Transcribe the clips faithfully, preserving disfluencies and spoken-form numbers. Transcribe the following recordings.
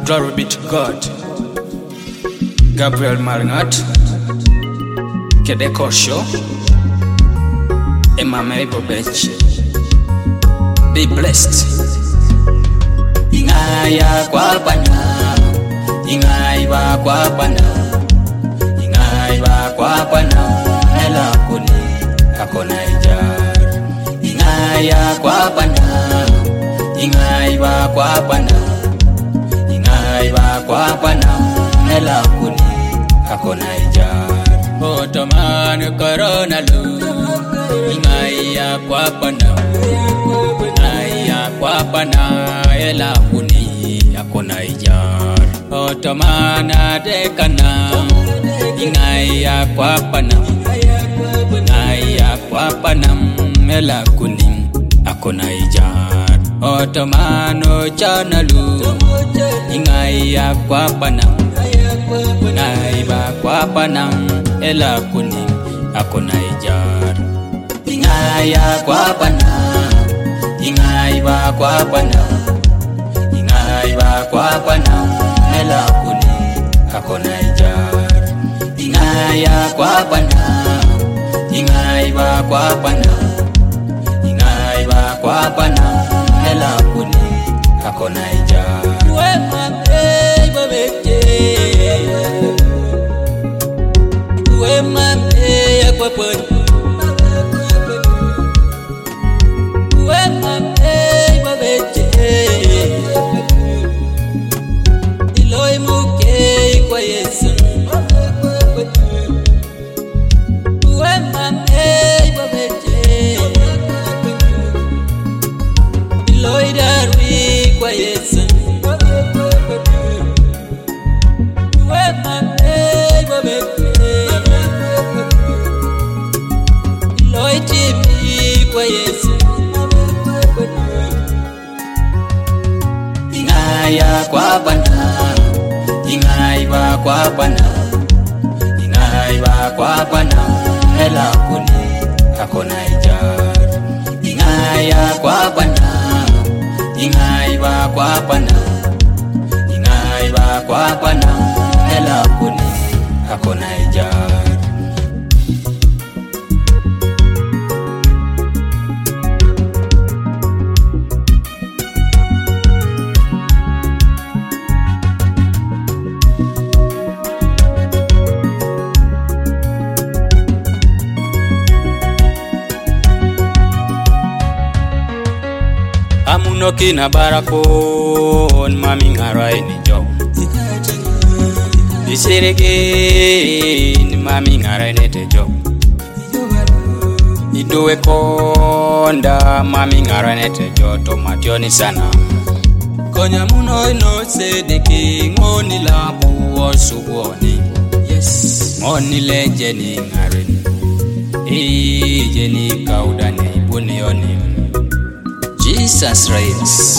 Glory be to God. Gabriel Maringat, Kedeko Show, Emma Mabel Bench. Be blessed. Ingaya kwa bana, ingaiba kwa bana, ingaiba kwa bana, ela kuni akona ijar. Ingaya kwa bana, ingaiba kwa bana, ingaiba kwa bana, ela kuni akona ijar. Otomani corona lu, ingaya kwa bana, ingaya kwa bana, ela kuni akona ijar. Otomana dekana, ingaya kwa bana, ingaya kwa bana, ela kuni akona ijar. Otomano chanalu, ingaya kwa bana, ingaiba kwa bana, ela kuni akona ijar. Ingaya kwa bana, ingaiba kwa bana, ingaiba kwa bana, ela kuni akona ijar. Ingaya kwa bana, ingaiba kwa bana, ingaiba kwa bana, ela kuni akona ijar. Wema mbe bobeke, wema mbe yakwapo. Ingaya kwa bana, ingaiba kwa bana, ingaiba kwa bana, ela kuni akona ijar. Ingaya kwa bana, ingaiba kwa bana, ingaiba kwa bana, ela kuni akona ijar. Amunoki na barakon mami ngarai ni jo. Isirege ni mami ngarai ni te jo. Idowe konda mami ngarai ni te jo to mationi sana. Konya muno ino sedeki ngoni labu osuwoni. Yes. Ngoni le jeni ngarai. Eh jeni kaudane ibuni yoni. Jesus reigns.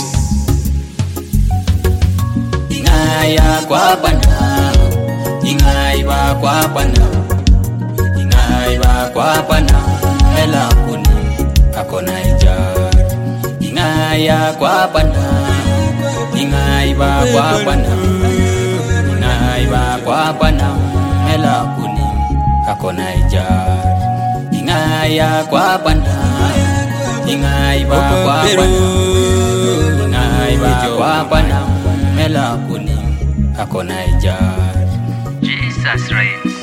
Ingaya kwa bana, ingaiba kwa bana, ingaiba kwa bana, ela kuni akona ijar. Ingaya kwa bana, ingaiba kwa bana, ingaiba kwa bana, ela kuni akona ijar. Ingaya kwa bana, ingaiba kwa bana, ingaiba kwa bana, ela kuni akona ijar. Jesus reigns.